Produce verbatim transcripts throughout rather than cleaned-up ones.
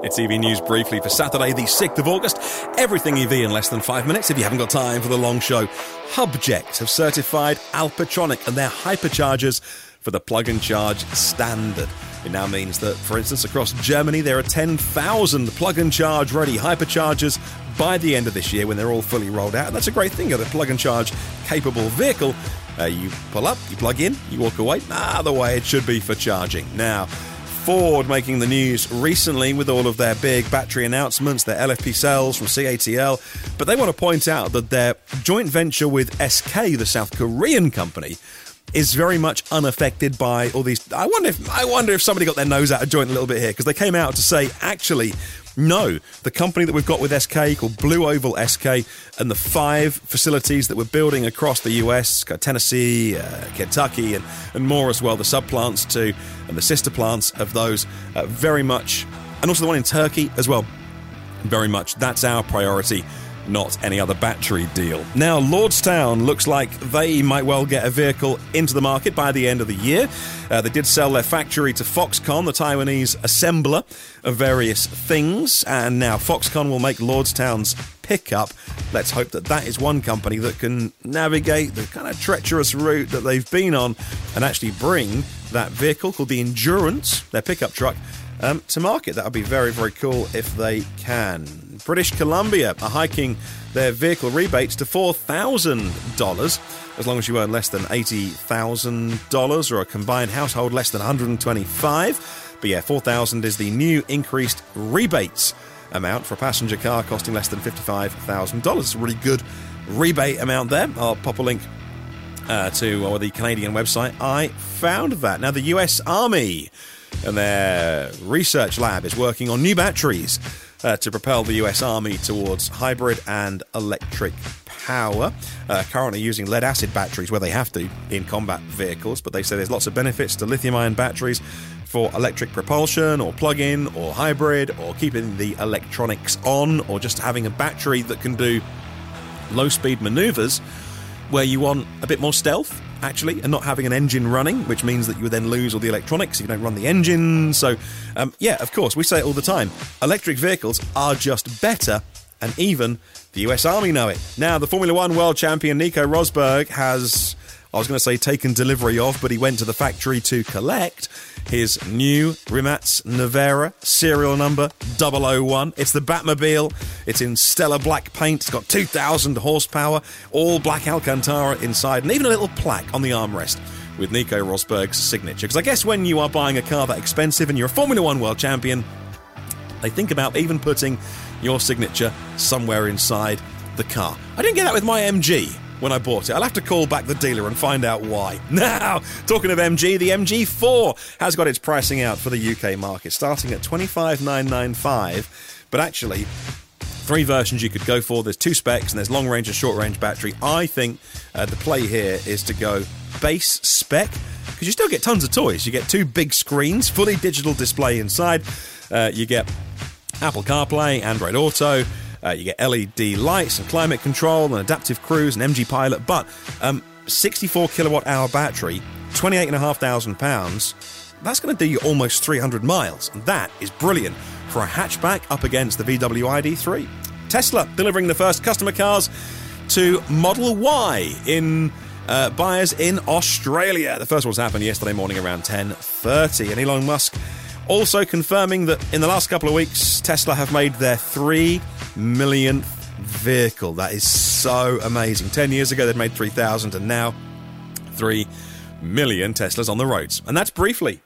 It's E V News Briefly for Saturday, the sixth of August. Everything E V in less than five minutes if you haven't got time for the long show. Hubject have certified Alpitronic and their hyperchargers for the plug and charge standard. It now means that, for instance, across Germany, there are ten thousand plug and charge ready hyperchargers by the end of this year when they're all fully rolled out. And that's a great thing. You've got a plug and charge capable vehicle. Uh, you pull up, you plug in, you walk away. Ah, the way it should be for charging. Now, Ford making the news recently with all of their big battery announcements, their L F P cells from C A T L, but they want to point out that their joint venture with S K, the South Korean company, is very much unaffected by all these. I wonder if I wonder if somebody got their nose out of joint a little bit here, because they came out to say, actually, no, the company that we've got with S K, called Blue Oval S K, and the five facilities that we're building across the U S, Tennessee, uh, Kentucky, and, and more as well, the subplants too, and the sister plants of those, uh, very much, and also the one in Turkey as well, very much, that's our priority, not any other battery deal. Now, Lordstown looks like they might well get a vehicle into the market by the end of the year. Uh, they did sell their factory to Foxconn, the Taiwanese assembler of various things, and now Foxconn will make Lordstown's pickup. Let's hope that that is one company that can navigate the kind of treacherous route that they've been on and actually bring that vehicle called the Endurance, their pickup truck, Um, to market. That would be very, very cool if they can. British Columbia are hiking their vehicle rebates to four thousand dollars as long as you earn less than eighty thousand dollars or a combined household less than one hundred twenty-five dollars. But yeah, four thousand dollars is the new increased rebates amount for a passenger car costing less than fifty-five thousand dollars. It's a really good rebate amount there. I'll pop a link uh, to uh, the Canadian website. I found that. Now, the U S Army and their research lab is working on new batteries uh, to propel the U S Army towards hybrid and electric power. Uh, currently using lead-acid batteries where they have to in combat vehicles, but they say there's lots of benefits to lithium-ion batteries for electric propulsion or plug-in or hybrid or keeping the electronics on, or just having a battery that can do low-speed maneuvers where you want a bit more stealth, actually, and not having an engine running, which means that you would then lose all the electronics if you don't run the engine. So, um, yeah, of course, we say it all the time. Electric vehicles are just better, and even the U S Army know it. Now, the Formula One world champion Nico Rosberg has, I was going to say taken delivery of, but he went to the factory to collect his new Rimac Nevera serial number double oh one. It's the Batmobile. It's in stellar black paint. It's got two thousand horsepower, all black Alcantara inside, and even a little plaque on the armrest with Nico Rosberg's signature. Because I guess when you are buying a car that expensive and you're a Formula One world champion, they think about even putting your signature somewhere inside the car. I didn't get that with my M G when I bought it. I'll have to call back the dealer and find out why. Now, talking of M G, the M G four has got its pricing out for the U K market, starting at twenty-five thousand nine hundred ninety-five, but actually, three versions you could go for. There's two specs, and there's long-range and short-range battery. I think uh, the play here is to go base spec, because you still get tons of toys. You get two big screens, fully digital display inside. Uh, you get Apple CarPlay, Android Auto. Uh, you get L E D lights and climate control and adaptive cruise and M G Pilot. But um, sixty-four kilowatt hour battery, twenty-eight thousand five hundred pounds, that's going to do you almost three hundred miles. And that is brilliant for a hatchback up against the V W I D three. Tesla delivering the first customer cars to Model Y in uh, buyers in Australia. The first one's happened yesterday morning around ten thirty. And Elon Musk also confirming that in the last couple of weeks, Tesla have made their three millionth vehicle. That is so amazing. Ten years ago, they'd made three thousand, and now three million Teslas on the roads. And that's briefly.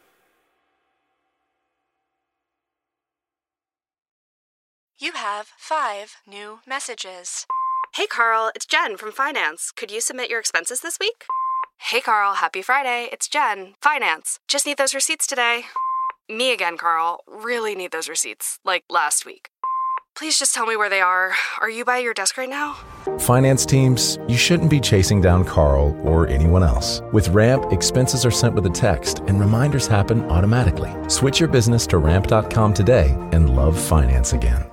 You have five new messages. Hey, Carl, it's Jen from Finance. Could you submit your expenses this week? Hey, Carl, happy Friday. It's Jen, Finance. Just need those receipts today. Me again, Carl. Really need those receipts, like last week. Please just tell me where they are. Are you by your desk right now? Finance teams, you shouldn't be chasing down Carl or anyone else. With Ramp, expenses are sent with a text and reminders happen automatically. Switch your business to ramp dot com today and love finance again.